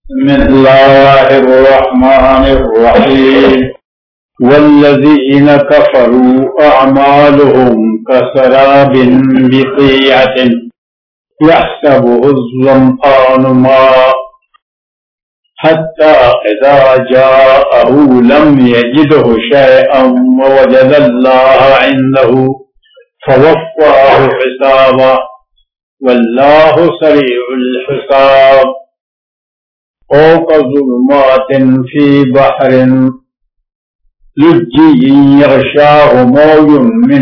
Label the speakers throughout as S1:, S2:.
S1: बिस्मिल्लाहिर्रहमानिर्रहीम वल्लज़ीन कफ़रू अअमालुहुम कसराबिन बिक़ीअतिन यहसबुहु ज़्ज़मआनु माअन हत्ता इज़ा जाअहु लम यजिदहु शैअन ववजदल्लाह इंदहु फवफ़्फ़ाहु हिसाबहु वल्लाहु सरीउल हिसाब। ओ कज़ुलुमातिन फी बहरिन लुज्जिय्यिन यग़शाहु मौजुन मिन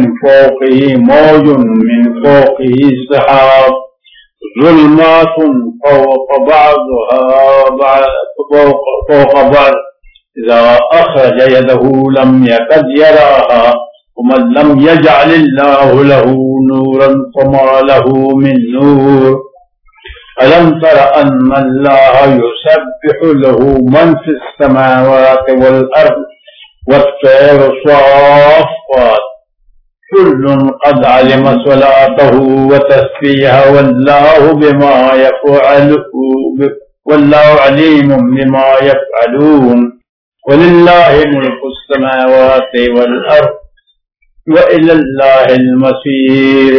S1: फ़ौक़िही सहाब ज़ुल्मातुन फ़ौक़ बअज़िहा फ़ौक़ बअज़ इज़ा अख़रज यदहु लम यकद यराहा वमन लम यजअलिल्लाहु लहू नूरन फ़मा लहू मिन नूर। अलम तर अन्नल्लाह युसब्बिहु लहू मन फ़िस्समावाति वल अर्ज़ वत्तैरु स्वाफ़्फ़ात कुल्लुन क़द अलिम सलातहु व तस्बीहहु वल्लाहु अलीमुम बिमा यफ़अलून। वलिल्लाहि मुल्कुस्समावाति वल अर्ज़ व इलल्लाहिल मसीर।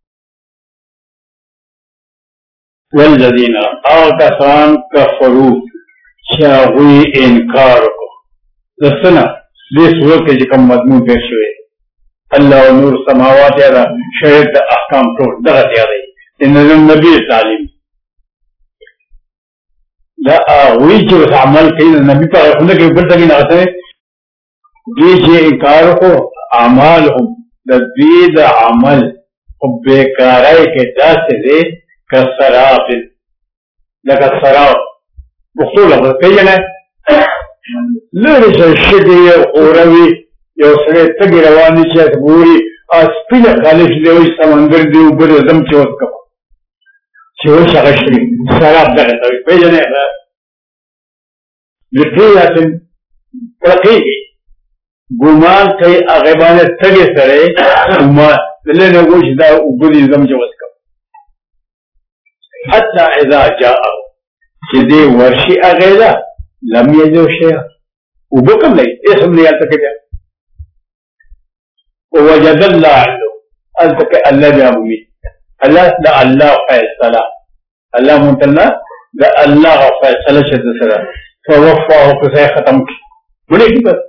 S1: वल्लज़ीना आकसान कफ़रू शाहुई इनकार को दसना देश के जिकम मजमून पेश हुए अल्लाह नूर समावात यादा शरीयत अहकाम तो दगत याद इन नबी तालीम ला हुई जो अमल के नबी पर खुदा के ऊपर तक ना आते ये इनकार को अमाल हो तस्दीद अमल बेकार के दास दे कसराब लगा सराब बखूल कई जने लड़े शगी औरवी यो सरे तगी रवानी से पूरी अस्पिन खालिश दे समंदर दे ऊपर एकदम चोट का चोट शगश्री सराब लगा कई जने लिखी जाते प्रतीक गुमान कई अगेबाने तगे सरे गुमान लेने को जिदा ऊपर एकदम चोट का हत्ता इज़ा जाअहु जिदे वर्षी अगेला लम यजो शेया उबकम नहीं इसम नहीं आता क्या वजदल्लाह अल तक अल्लाह जाबुमी अल्लाह दा अल्लाह फैसला अल्लाह मुतल्ला दा अल्लाह फैसला शद सरा फवफ़ाहु कुसे खत्म की बोले की बस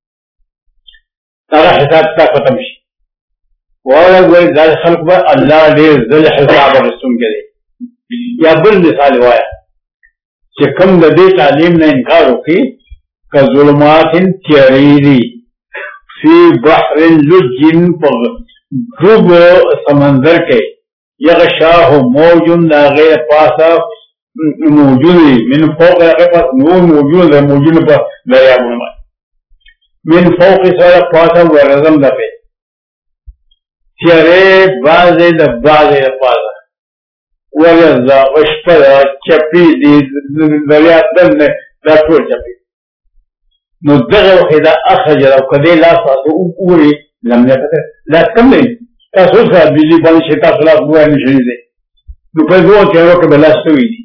S1: तारा हिसाब ता खत्म शी वाला कोई दाल खल्क बा अल्लाह दे जल हिसाब रसूल के या बिल मिसाल वाया कि कम दे तालीम ने इनकार होगी का ज़ुल्मातिन तियरीरी फी बहरिन लुज्जिन ध्रुव समंदर के यग़शाहु मौजुन लागे पासा मौजूद मिन फ़ौक़ लागे पास नूर मौजूद है मौजूद पर दरिया बुनमा मिन फ़ौक़ सारा पासा व रज़म दफे तियरे बाज़े पासा वरज़ा वशपरा चपी दी दरिया दल ने दाखल चपी नुदग़ वखिदा अख़रज लो कदे ला फासु ऊरी लम यकद ला कम नहीं तासुस का बिजली बंद शेता सलाह हुआ निशनी दे दुपहर वो चेहरों के बलास्ट हुई थी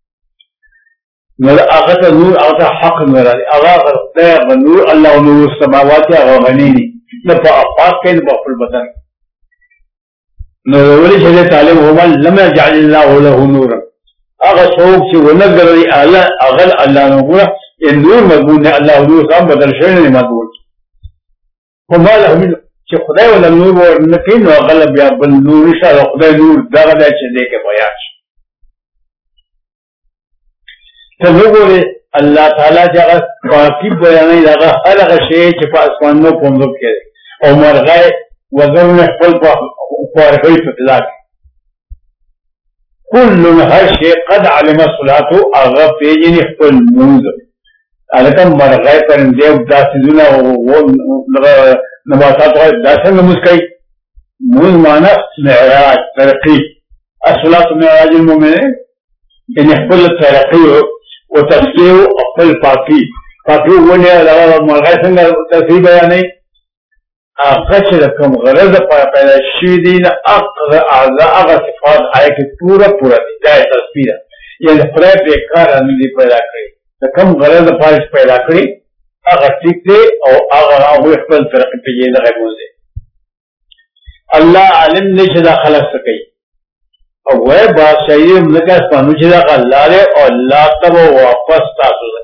S1: मेरा आक़ा नूर आक़ा हक़ मेरा आग़ा करते नूर अल्लाह नूर समावात आग़ा बनी नहीं न पाक के न बाफुल बदन नवली शरीय तालीम होमल लम्या जालिल्लाहु लहू नूरन अगर सोच से वो नजर अल्लाह अगल अल्लाह ने पूरा ये नूर मजबूत है अल्लाह नूर साहब बदल शरीय ने मजबूत होमल हम कि खुदा वाला नूर और नकीन और गलब या बल नूर इंशाअल्लाह खुदा नूर दागदा चले के बयान तो लोगों ने अल्लाह ताला जगह बाकी बयान लगा हर शे के पास मानो पंदो के और मर गए वजन में फल फ़ारग़ी फ़ितलाक कुल्लुन हर शे क़द अलिम सलातु आगा पेजनी फल मूज़ अलकम मर गए पर देव दासिजुना वो नबातात और दासन मुस्काई मूज़ माना मेराज तरक्की असलात मेराज मोमिन इन फल तरक्की वो तस्बीह फल पाकी पाकी वो ने लगा मर गए संग तस्बीह बयानी आकाश रकम गरज पैदा शीदीन अगर सिफात आए कि पूरा पूरा जाए तस्वीर یعنی خدای بیکاره نه دی پیدا کړی د کوم غرض لپاره پیدا کړی هغه ټیک دی او هغه خپل طریقې په یې دغه بوزي الله عالم نشه دا خلق سکی او وای بادشاہی ملکه اسمانو چې دا الله له او الله تب واپس تاسو ده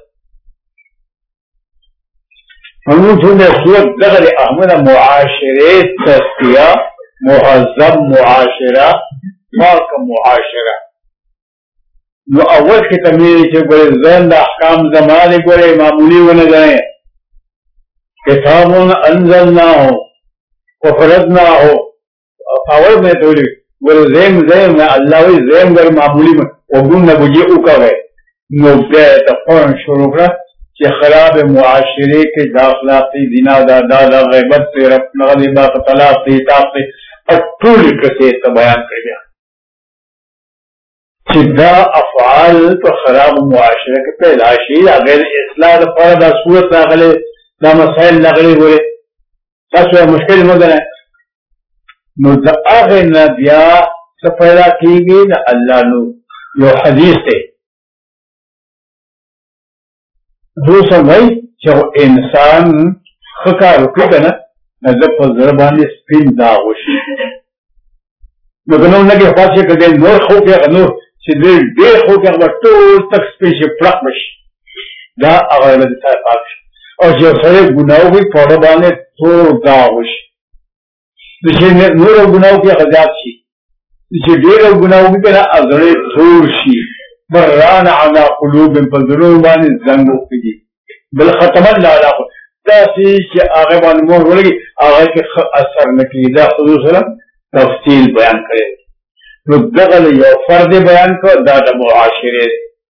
S1: موږ څنګه صورت دغه احمد معاشره تسکیه مهذب معاشره پاک معاشره نو اول کې تمیر چې ګورې ځان د احکام زمانه ګورې معمولی ونه غنې کتاب انزلناه وفرضناه اول میں تولی ګورې زم الله وی زم ګر معمولی وګونه بوجي او کوي نو به تفون شروع کړ چې خراب معاشره کې داخله دي زنا دا غیبت تیرف نغلی با طلاق دي طاق ټول کسه ته بیان کړی چې دا افعال په خراب معاشره کې پیدا شي هغه اصلاح لپاره دا صورت راغلي دا مسائل راغلي وره تاسو مشکل نه ده نو دا هغه نه بیا څه پیدا کیږي د الله نو یو حدیث دی دوسر وای چې انسان خکار وکړي کنه د په ضربانه سپین دا وشي نو ګنو نه کې خاصه کړي نور خو کې نور چې دې خو کې هغه ټول تک سپیش پړق مشي دا هغه د ځای پاک او چې سره ګناوي په اړه باندې ټول دا وشي چې نور ګناو کې غزاد شي چې ډېر ګناوي کنه اغړې ټول شي بران على قلوب فذروا باندې زنګ وکړي بل ختم الله علی تاسو چې هغه باندې مور ولګي هغه کې اثر نکړي دا حضور سره تفصیل بیان کړي نو دغه یو فرد بیان کړ دا د معاشره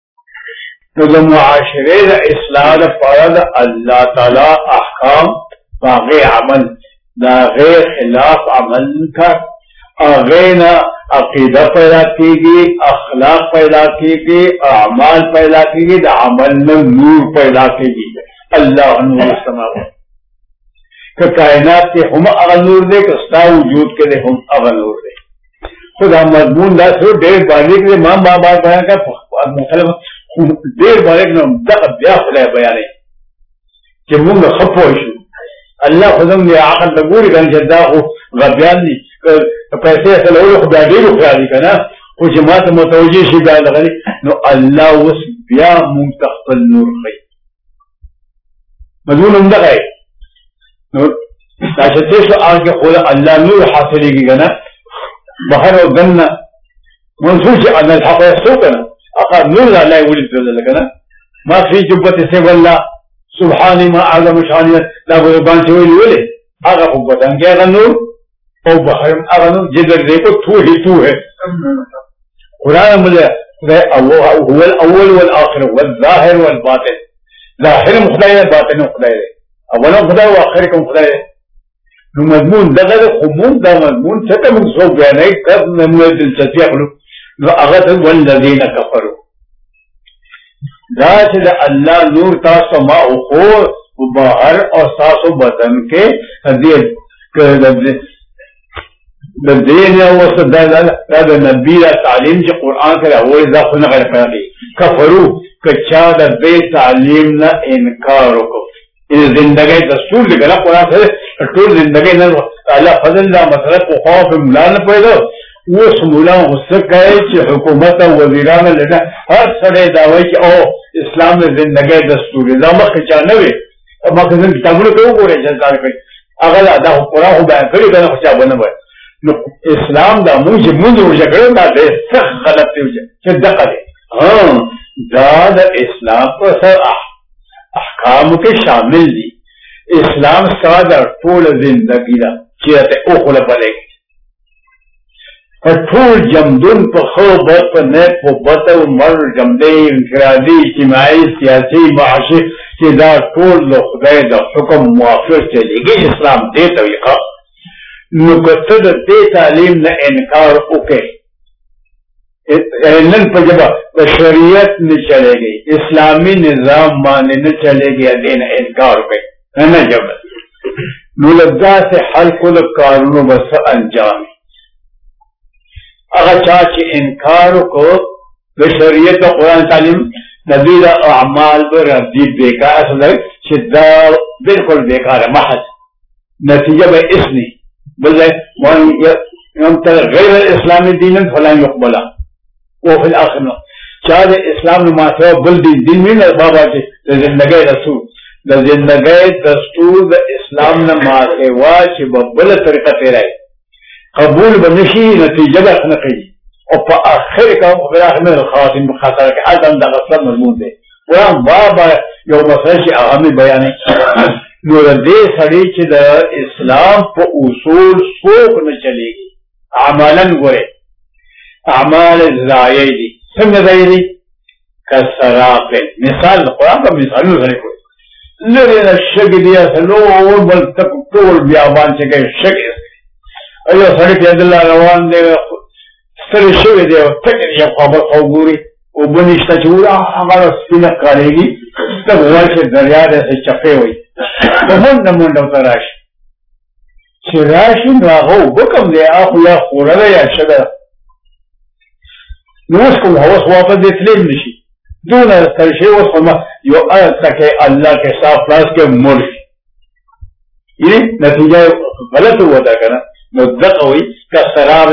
S1: نو د معاشره د اصلاح لپاره الله تعالی احکام باغی عمل دا غیر خلاف عمل کا اغینا عقیدہ پیدا کیگی اخلاق پیدا کیگی اعمال پیدا کیگی دا عمل میں نور پیدا کیگی اللہ نور السماوات کہ کائنات کے ہم اغا نور دے کہ ستا وجود کے لئے ہم اغا نور دے خدا مضمون دا سو دیر بالیک دے ماں بابا بیان کا مخلف دیر بالیک نو دقا بیا خدا بیانے کہ مونگ خفوشو اللہ خودم نے عقل تقوری کن جدا خو غبیان دی پیسے اصل اولو خدا دیرو خیالی کنا خو جماعت متوجی شی بیا لغلی نو اللہ وس بیا منتخل نور خی مضمون اندقا ہے نو تاشتے سو آنکہ خدا اللہ نور حاصلی کی کنا بخر و گننا منصوص ان الحق یسو کنا اقا نور اللہ ولد دل کنا ما فی جبت سے واللہ سبحانی ما اعظم شانی لا بان سے ویلی ویلی آغا خوبتان کیا اغا نور او بحرم اغا نور جدر دیکھو تو ہے قرآن مجھے هو الاول والآخر والظاہر والباطن ظاہر مخدای دے باطن مخدای دے اولا خدای و آخرکم خدای دے نو مضمون دغه خمون دا مضمون چته موږ څو بیانای کړ نو دلچسپي اخلو نو هغه والذین کفروا دا چې الله نور تاسو ما او خو بهر او تاسو بدن کې دې د دین او صدای دا نبی تعلیم چې قران کې راوي ځکه نه غیر پېږي کفرو کچا د دې تعلیم نه انکار وکړي ان زندگی دستور دی کنه قرآن سره ټول زندگی نه الله فضل دا مسله په خوف مولا نه پیدا اوس مولا غصه کوي چې حکومت او وزیران له هر سره دا وایي چې او اسلام د زندگی دستور دی دا مخ چا نه وي مخ ځین کتابونه کوي ګورې چې ځان کوي هغه دا قرآن خو بیان کړی کنه خو چا ونه وایي نو اسلام دا موږ وجګړو دا څه غلط دی چې دغه دی دا د اسلام په سره احکام کے شامل دی اسلام سادر طول زندگی دا چیئت اخلا بلے گی فتول جمدن پا خوبت پا نیت پا بطا و مر جمدے انفرادی اجتماعی سیاسی معاشی چی دا طول دا خدای دا حکم موافر چلے گی اسلام دے طریقہ نکتد دے تعلیم نا انکار اکے نن په جبا د شریعت نه چلے گی اسلامی نظام باندې نه چلے گی دین انکار کوي نه جبا نو لږه سے حل کول کارونو بس انجام هغه چا چې انکار کو د شریعت او قرآن تعلیم د دې د اعمال پر دې بیکار اصل چې دا بالکل بیکار محض نتیجه به اسنی بل وان يمتل غیر الاسلامي دينا فلا يقبل وفي الاخر چا د اسلام نو ماته بل دین نه بابا چې د زندګۍ رسول د زندګۍ دستور د اسلام نه ماته وا چې بل طریقه تیرای قبول بنشي نتیجه به نه کوي او په اخر کې په اخر من الخاتم خاطر کې حالت د غصب مضمون دی وران بابا یو مسله چې اهمي بیانې نو دې سړي چې د اسلام په اصول څوک نه چلےږي عملاً ګوره اعمال ضایع دي څنګه ضایع دي کسراب مثال قرآن په مثالونو سره کوي لري نه شګ دي اصلو بل تک ټول بیابان چې کوي شګ ایو سړی په الله روان دی ستړي شوی دی او تک یې خبر خو ګوري او بنشته چې هغه سپینه کاریږي ته وایي چې دریا دې چپه وي په منډه تراشي چې راشي نو هغه وکم دی اخو یا خوره یا شګه نو اوس کوم هوس واپس دې تللی نشي دونه ترشي اوس هم یو تکه الله کې صاف لاس کې مړ یې نتیجه غلط ودا کنه نو دغه وي کسراب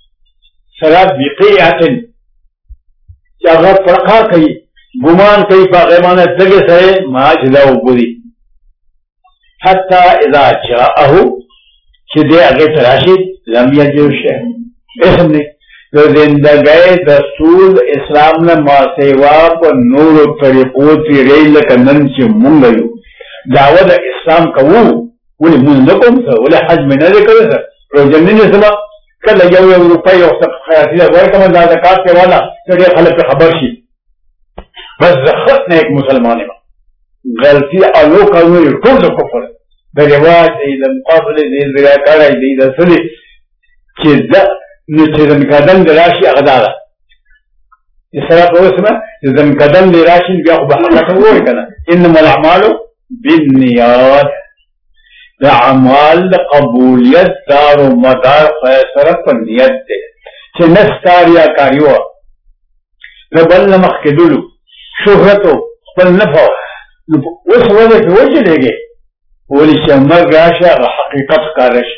S1: بقيعة چې هغه فرقه کوي ګمان کوي په غیمانه دغه سره ما جدا وبدي حتى اذا جاءه چې دې هغه تراشي لم يجد شيء اسم نه د زندګۍ دستور اسلام نه ما سیوا په نور طریقو تیرې لکه نن چې مونږ یو دعوه د اسلام کوو ولې مونږ نه کوم څه ولې حج مې نه کړی څه روزنه نه سما کله یو روپۍ او څه خیاطي دا ورکوم دا زکات کې والا چې خلک خبر شي بس زخت نه یک مسلمان یم غلطي الو کوي ټول کفر د رواج د مقابله د ذکر دی د سړي چې دا نو چې د مقدم د راشي اغداله اسراف اوسمه د مقدم د راشي بیا خو به حقیقت وایي کنه انما الاعمال بالنیات د اعمال د قبولیت دار و مدار فیصله په نیت دی چې نستاریا کاریو د بل مخ کې دلو شهرت خپل نفع اوس وځي په وجه دیږي ولې چې مرګ راشي هغه حقیقت کارش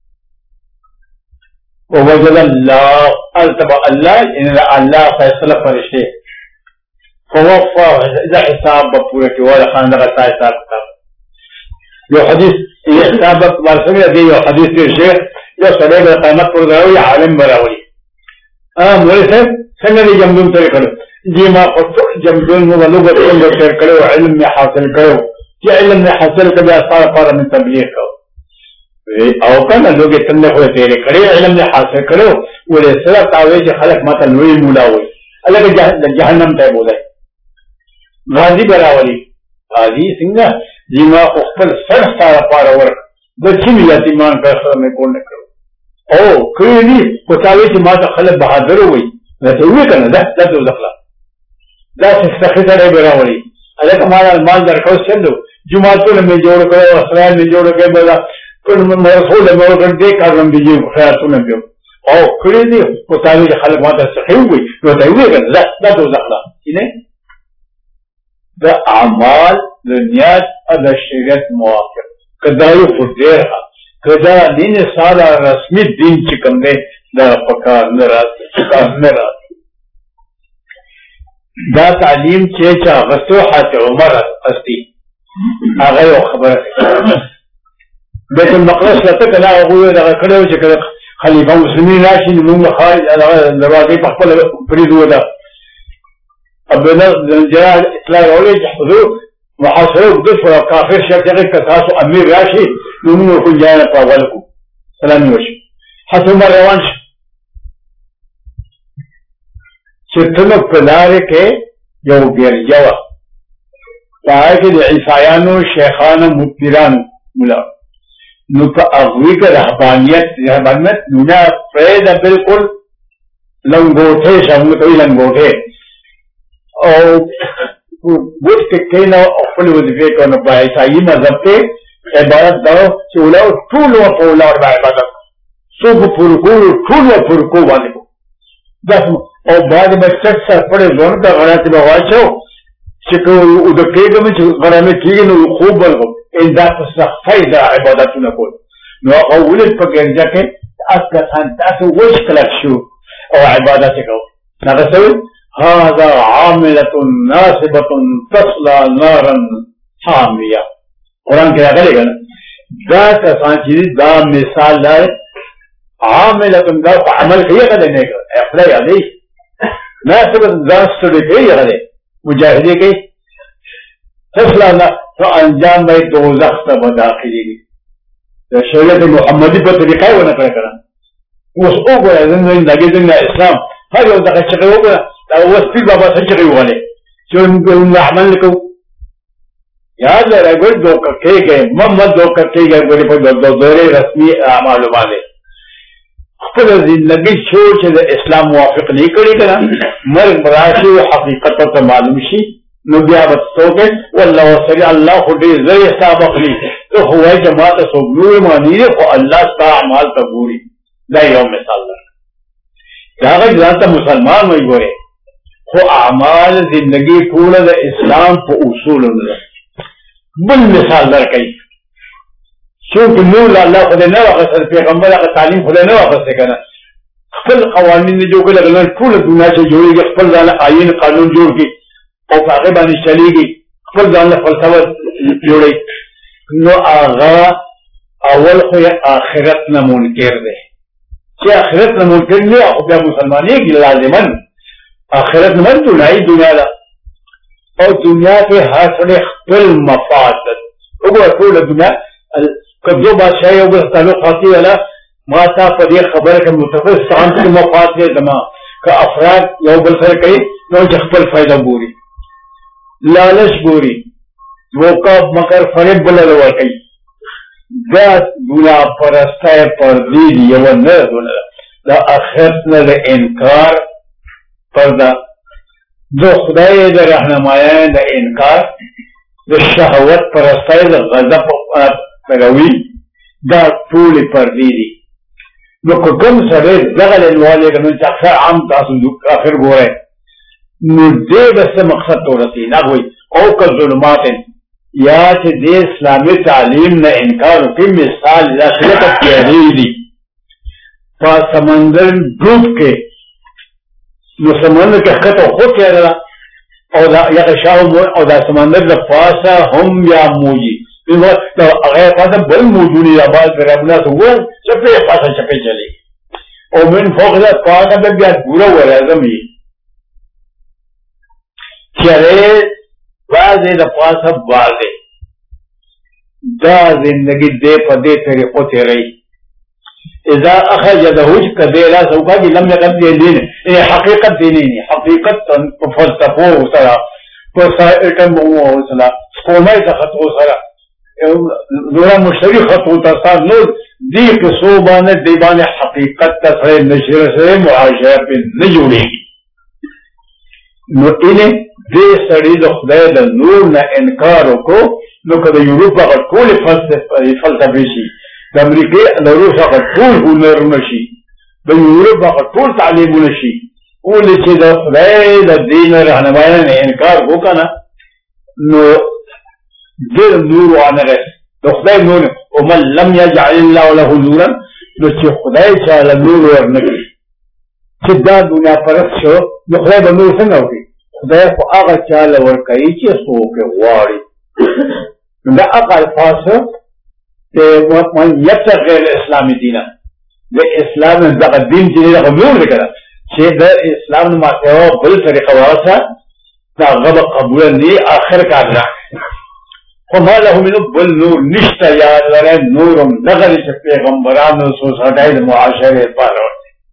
S1: ووجد الله التبع الله ان الله فیصله فرشته فوفا اذا حساب پورا کې ولا خان دغه حساب یو حدیث حساب ورسره دی یو حدیث دی شیخ یو سړی د قیامت پر راوي عالم براوي مولوی صاحب څنګه دې جمدون ترې کړو جی ما خپل جمدون نو لغت څنګه تر کړو علم می حاصل کړو چې علم می حاصل کړو اثر پر من تبلیغ کو او کنه لوګي څنګه خو تیرې کړې علم می حاصل کړو ولې سره تاوي چې خلک ماته لوی مولا وي الګ جهنم ته بولای غازی براولي غازی څنګه جی ما خپل سر سره پاره ور د چین یتیمان په سره مې کول نه کړو او کړي په تاوي چې ماته خلک بهادر وي نو ته وی کنه دا دخله دا څه څه براولي الګ مال درکو سندو جمعهونه مې جوړ کړو اسرائیل مې جوړ کړو بلا کله مې رسول الله ورته دې کارم دي خیراتونه دي او کړي دي په تاوي چې خلک ماته صحیح وي نو ته وی کنه دا دخله نه دا اعمال دنیات د شریعت موافق کدا یو فدیره کدا دین ساده رسمي دین چې کوم دی دا پکار نه راځي دا تعلیم چې چا غسو حت عمر استی هغه یو خبره بیت المقدس ته کله هغه دا کړو چې خلیفہ مسلمین راشي موږ خارج هغه دروازې په خپل پریدو ده ابنا جلال اطلاع اولي حضور محاصره وقدس وكافر شرطه كتاسو امير راشي نمو كل جانا قاولكم سلامي وشي حسن ما روانش شرطنو پلارك يو بيرجوا فهاك دي عيسایانو شيخانو مدبرانو ملا نو پا اغوی کا رحبانیت نونا پریدا بالکل لنگوٹے شاملتوی لنگوٹے او بوت کې کینو خپل وظیفه کوي په عیسائی مذهب کې عبادت دا چې ولو ټول په ولور باندې عبادت سو په پرکو ټول په پرکو باندې دا او بعد به چټ سره پړې ځون کا غړاتې به واچو چې کو د کېګم چې غړانه کېږي نو خوب بلغو ان دا څه فائدہ عبادتونه کول نو اول په ګرځا کې اصلا تاسو وښ کلک شو او عبادت کو هغه څه هذا عاملة ناصبة تصلى نارا حامية قرآن کې راغلي کنه دا کسان چې دا مثال لای عاملة دا عمل کوي کنه نه کوي خپل یادې ناصبة دا ستړي کوي هغه مجاهدي کوي تصلى نو انجام به دوزخ ته داخلي د شریعت محمدي په طریقه ونه کړه اوس وګورئ زموږ د اسلام هر یو دغه چې وګورئ دا وسپی بابا سچري وله چې موږ عمل کو یاد لرګو دوکه کېږي محمد دوکه کېږي په دغه رسمي اعمال باندې خپل ژوندۍ چې د اسلام موافق نه کړی کنه مرګ راشي او حقیقت ته معلوم شي نو بیا وڅوکه والله وسري الله دې زې حساب اخلي ته هوای جماعت سوګلو مانی او الله تعالی اعمال ته ګوري دا یو مثال ده دا ځان ته مسلمان وي ګوره خو اعمال زندگی ټول د اسلام په اصولونو ده بل مثال درکړي چې نور الله خدای نه واغسر پیغمبر هغه تعلیم خدای نه واغسر کنه خپل قوانین جوړ کړل ټول دنیا چې جوړیږي خپل ځان آئین قانون جوړ کړي او هغه باندې چلیږي خپل ځان فلسفه جوړي نو هغه اول خو آخرت نه منکر دی چې آخرت نه منکر نه او بیا مسلمانۍ کې لازمن آخرت من دنیا دا او دنیا کے حاصل خپل مفاسد وګوره ټول دنیا کدو بادشاہ یو بل تعلق خاطی والا ما تا په دې خبره کې متفق سانت مفاسد دما که افراد یو بل سره کوي نو چې خپل فائدہ ګوري لالچ ګوري وکا مکر فریب بل ورکي دا دنیا پرستای پر دې یو نه دا آخرت نه انکار پردا دو خدای د رهنمایي د انکار د شهوت پرستای د غضب پروي دا ټول پردي دي نو کوم سره دغه لواله کوم چې اکثر عام تاسو د اخر ګوره نو دې بس مقصد ورته نه وي او که ظلمات یا چې د اسلامي تعلیم نه انکار کوي مثال د خلک پیری دي په سمندر ډوب کې نو سمندر کې خطو خود کېدل او دا یغشاو او دا سمندر د پاسه هم یا موجي نو هغه پاسه بل موجودي یا باز ربنا څنګه چې په پاسه چپې چلی او من فوق دا پاسه د بیا ګورو ورازم یې چره واځي د پاسه باندې دا زندگی دې په دې طریقو تیری اذا اخرج دهوج كبيرا سوكا لم يقد دين حقيقة ديني حقيقة فلسفه سرا فسائل مو سرا قومي تخطو سرا دورا مشتري خطو تصار نور دي قصوبان ديبان حقيقة تسري نشر سري معاشرة نجولي نو انه دي سري دخدای دا نور نا انکارو کو نو کده یوروپا قد کول فلسفه شي د امریکای د روس هغه ټول هنرونه شي د یورپ هغه ټول تعلیمونه شي ولې چې د خدای د دین رهنمایي نه انکار وکړه نو ډېر نور وانه د خدای نور او من لم يجعل الله له نورا نو چې خدای تعالی نور ورنکړي چې دا دنیا پرست شو نو خدای به نور څنګه وکړي خدای خو هغه چاله ورکوي چې څوک غواړي دا هغه الفاظ من يبتغي الاسلام دينا الاسلام دغه دین چې دغه نور وکړه چې د اسلام ما ته بل طریقه واسه دا غضب قبول نه اخر کار نه خو له من بل نور نشته یا لره نور دغه چې پیغمبرانو سوسایټي د معاشره په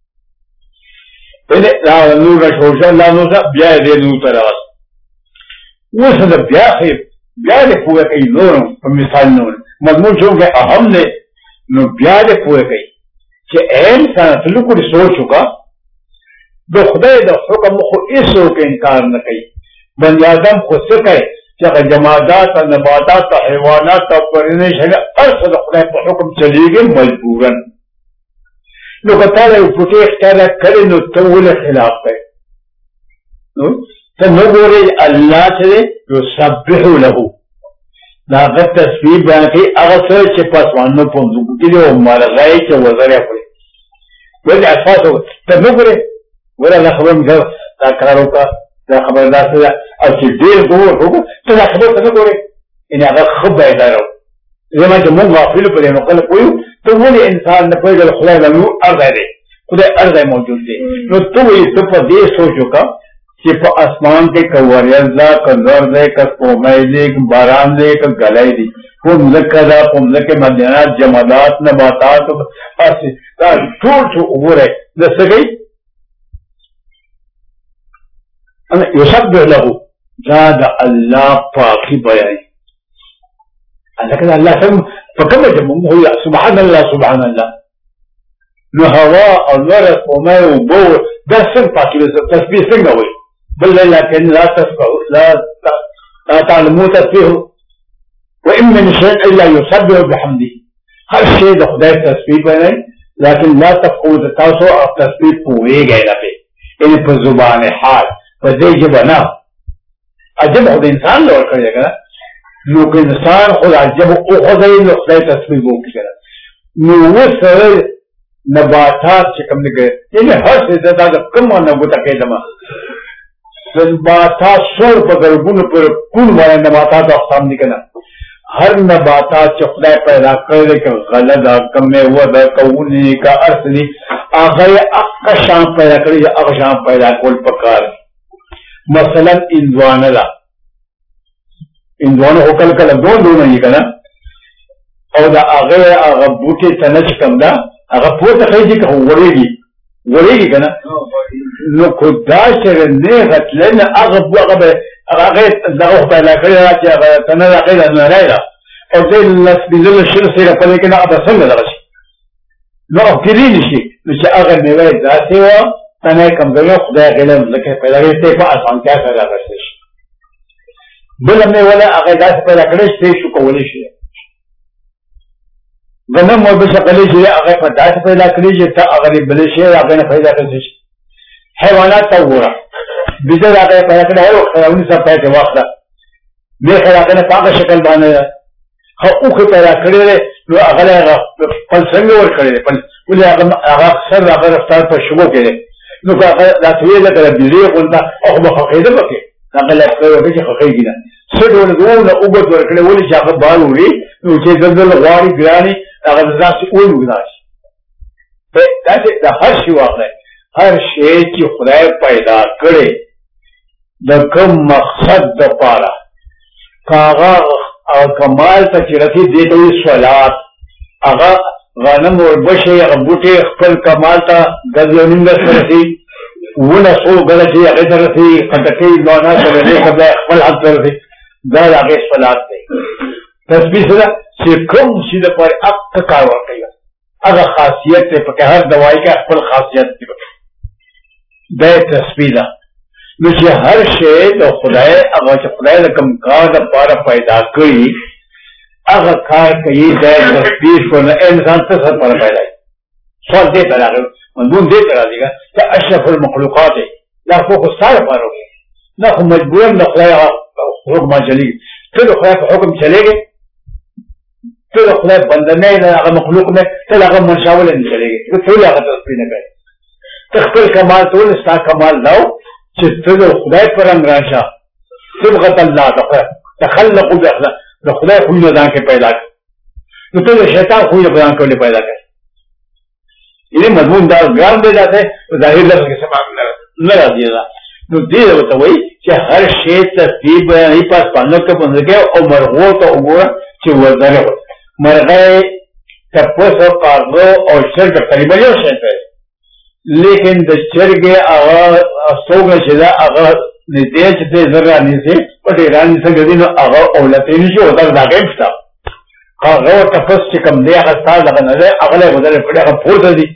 S1: اړه دا نور شوشه الله نو بیا دې نور تر اوس دا بیا دې پوهه کوي نور په مثال نور مضمون چونکہ اہم نے نو بیاد پوئے گئی کہ انسان تلکڑی سوچ چکا دو خدای دا حکم خو اسو کے انکار نہ کئی بنی آدم خود سے کہے کہ جمادات نباتات حیوانات پرندے شہر ارس دا خدای پر حکم چلی گئے مجبورن نو کتا رہے پوٹے اختیار کرے نو تول خلاف ہے ته نو ګورې الله چې یسبح له دا هغه تسبیح بیان کوي هغه څه چې په اسمانونو په ځمکو کې دي او مرغۍ چې وزر یې کړي ولې اساس ته نو ګورې ګوره الله خبر مې دا کار وکړه دا خبر داسې ده او چې ډېر ګور وکړو ته دا خبر ته نه ګورې یعنې هغه ښه بیداره و زما چې مونږ غافل پرې نو خلک وایو ته ولې انسان نه پوهېږي خدای له نور ارځی دی خدای ارځی موجود دی نو ته وایي ته په دې سوچ وکړه چې په اسمان کې که وریځ ده که لمر دی که سپوږمۍ دی که باران دی که ګلی دی په مځکه ده په مځکې معدنیات جمادات نباتات دا ټول چې وګورئ د څه کوي یسبح له دا د الله پاکي بیانوي لکه د الله سره په کومه چې مونږ وایو سبحان الله سبحان الله نو هوا او لمر سپوږمۍ اوبه دا څنګه پاکي تسبیح څنګه وایي بل لكن لا تعلموا تسبيحه وإن من شيء إلا يسبح بحمده هر شيء ده خدای تسبیح بنای لكن لا تفقهوا تاسو او تسبیح پوهیږئ نه پې یعنې په زبان حال په دې ژبه نه عجب خو د انسان له ورکړی دی که نه نو که انسان خو عجب وخوځوي نو خدای تسبیح به وکړي که نه نو اوس نباتات چې کوم دی یعنې هر څه دا د کومه نبوته کېدمه نباتات سور په ګرګونو پر کون باندې نباتات اقسام دي کنه هر نباتات چې خدای پیدا کړی که غله ده که میوه ده که ونې که ارس دي هغه یې هغه شان پیدا کړي چې هغه شان پیدا کول پکار مثلا اندوانه ده اندوانه خو کله کله دونه وي که نه او د هغه بوټې تنه چې کوم ده هغه پورته خیږي که وړېږي که نه نو خو دا چې نه غتلی نه هغه دغه پیدا کړې ده چې هغه تنه د هغې ده نری ده او دی لس پېنځلس شلو سېره په دې کې نه هغه به څنګه دغه شي نو کېدی نه شي نو چې هغه میوه یې داسې وه تنه یې کمزوری وه خدای هغې له مځکه پیدا کړې ته یې په اسانتیا سره اخیستی شي بله میوه ده هغه یې داسې پیدا کړی چې ته یې شو کولی شي غنم او بشقلی چې هغه په داسې پیدا کړي چې ته هغه بلې شي هغه نه پیدا کړی شي حیوانات ته وګوره بیزه هغه پیدا کړی هر وخت خیروني سره پیدا واخله میخه هغه نه په هغه شکل باندې خو اوښې پیدا کړی دی نو هغه له هغه پل څنګه ورکړی دی پل ولې هغه سر هغه رفتار په شګو کې دی نو که هغه داسې ویې لکه د بیزې غونته هغه به خښېده پکې هغه له خدای وکړي چې خښېږي نه څه ډول دونه اوږد ورکړی ولې چې هغه بال وړي نو چې دلدل غواړي ګراني هغه داسې ولوږدا شي داسې د هر شي واخلئ هر شی چې خدای پیدا کړی د کوم مقصد دپاره که هغه کمال ته چې رسي دې ته وایي صلات هغه غنم وربشې هغه بوټې خپل کمال ته ګز یو نیم ګز ته رسي ونه څو ګله چې هغې ته رسي خټکۍ لونه ته رسي خپل حد ته رسي دا د هغې صلات دی تسبیح څه ده چې کوم شي دپاره هغه کار ورکوي هغه خاصیت دی پکې هر دوايي کې خپل خاصیت دی دا تسبیح ده نو چې هر شی د خدای هغه چې خدای د کوم کار دپاره پیدا کړي هغه کار کوي دا تسبیح کو نه انسان څه سره پیدا کوي سوال دې ته راغلی مضمون دې ته راځي چې اشرف المخلوقات دا خو ستا لپاره وي نه خو مجبوراً د خدای حکم چلېږي ته د خدای په حکم چلېږي ته د خدای بنده نه یې هغه مخلوق نه ته د هغه منشا ولې نه چلېږي ته ولې هغه تسبیح نه کوې ته خپل کمال ته ولې ستا کمال دا و چې ته د خدای په رنګ راشه صبغة الله تخلقوا باخلاق د خدای خویونه ځان کې پیدا کړه نو ته د شیطان خویونه په ځان کې ولې پیدا کړې یعنې مضمون دا ګران دی داسې په ظاهر لفظ کې سبب نه راځي نو دې ورته وایي چې هر شی تسبیح بیانوي په اسمانو کې په او مرغو ته وګوره چې وزرې مرغۍ تپوس او کارغه او چرګ تقریبا یو شی دی لیکن د چرګې هغه څوک چې ده هغه نږدې چې دی زر رانیسي په ډېر رانیسه ګرځي نو هغه اولتی نه شي ورته د هغې شته هغه ورته پس چې کوم دی هغه ستا دغه نه دی هغه له یې وزرې کړي هغه پورته دي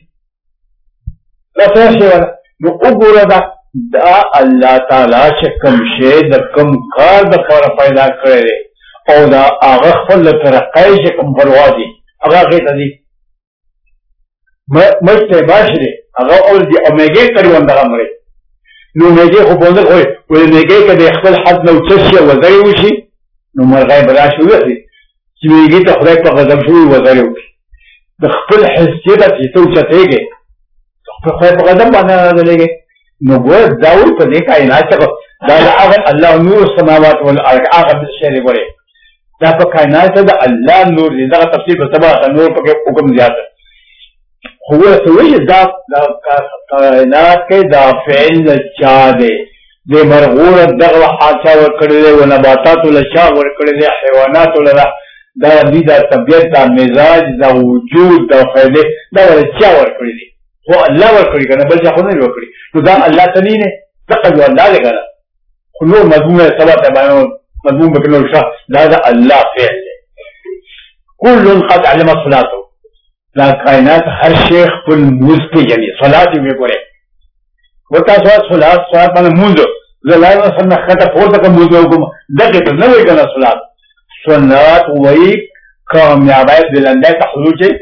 S1: دا څه شی وله نو وګوره دا الله تعالی چې کوم شی د کوم کار دپاره پیدا کړی دی او دا هغه خپل له ترقۍ چې کوم پروا دي هغه هغې ته دي مجتباش دی هغه اول دی اومیګې کړي وم دغه مړی نو میګي خو په دغه وي میګي کده خپل حد نو تشي وزري وشي نو مرغای بلاشي وي چې میګي ته خدای په غضب شوی وزري وي د خپل حیثیت چې تو چتهږي خدای په غضب باندې راځلېږي نو ګور داول په دې کائنات کې دا هغه الله نور السماوات والارض هغه شی لري دا په کائنات د الله نور دی دا تفصیل په تبع نور په حکم زیات هو سوي دا کائنات کې دا فعل چا دی د مرغور دغه حاصل ور کړی او نباتات له شا ور کړی حیوانات له دا دې دا طبيعت دا مزاج دا وجود دا فائدې دا ور چا ور کړی دی هو الله ور کړی کنه بل څه خو نه ور کړی نو دا الله تعالی نه دغه الله دی کنه خو نو مضمون سبا ته باندې مضمون بکنو شاه دا الله فعل دی كل قد علم صلاته دا کائنات هر شیخ په موږ کې یعنی صلات یې وګوره وتا صلات باندې موږ زلاله سره خطه پورته کوم موږ کوم دغه ته نه وی کنه صلات وی کامیابی بلنده تحصیل شي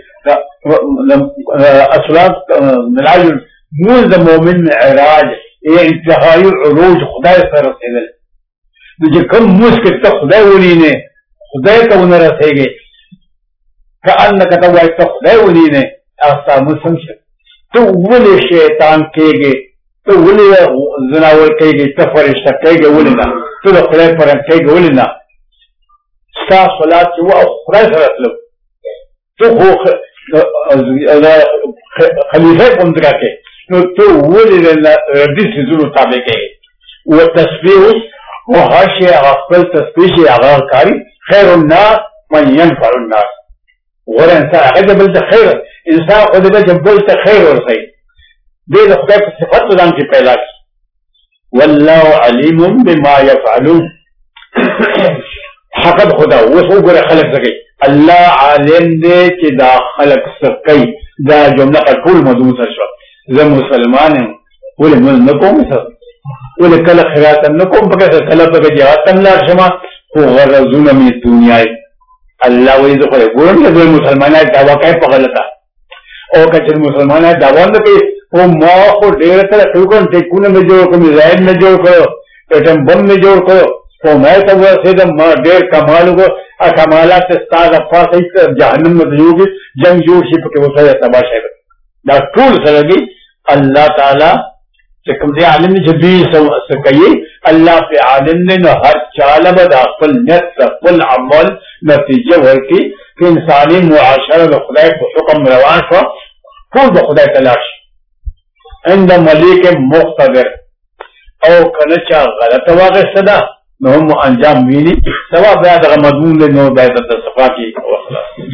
S1: الصلات ملاج موږ د مؤمن معراج ای انتهای عروج خدای سره رسیدل چې کوم موږ کې ته خدای ولینه خدای ته ونرسېږي كأنك توایت خدای ولینه استا مسلم شه تو ولې شیطان کېږي تو ولې زناور کېږي ته فرشتہ کېږي ولې نه تو خدای پر کېږي ولې نه ستا صلات چې و خدای سره تلو تو خو خلیفہ کوم درکې نو تو ولې دې سيزونو تابع کېږي او تسبیح او هاشي خپل تسبیح هغه کاری خیر الناس من ينفع الناس غير انسان هذا بلد خير انسان خود به بلد خير ورسي دې د خدای په صفات ځان کې پیدا کی والله عليم بما يفعلون حقد خدا وسو ګره خلق زګي الله عالم دې چې دا خلق سکي دا جمله ټول مضمون سره شو زه مسلمان یم ولې مل نکوم ولې کله خیرات نکوم په کله په جهاد تم لا شمه خو غرضونه می دنیا الله وی زه خو ګورم چې مسلمانان دعوا کوي په غلطه او کله مسلمانان دعوا نه کوي او ما خو ډېر تر ټوکن ټیکونه مې جوړ کړم زاید مې جوړ کړو اټم بم مې جوړ کړو او مې ته ورسېدم ما ډېر کمال وکړو کمالات ستاسو په فاسه جهنم میں دیوږي جنگ جوړ شي په وسه تباشه دا ټول سره الله تعالی چې کوم دی عالم جدي کوي الله په عالم نه هر چاله به خپل نیت خپل عمل نتیجه ورکي چې انساني معاشره د خدای په حکم روان شو ټول د خدای تلاش عند ملک مقتدر او کله چې غلطه واغسته ده نو هم انجام ویني ثواب بیا د مضمون له نو د صفاتی او اخلاص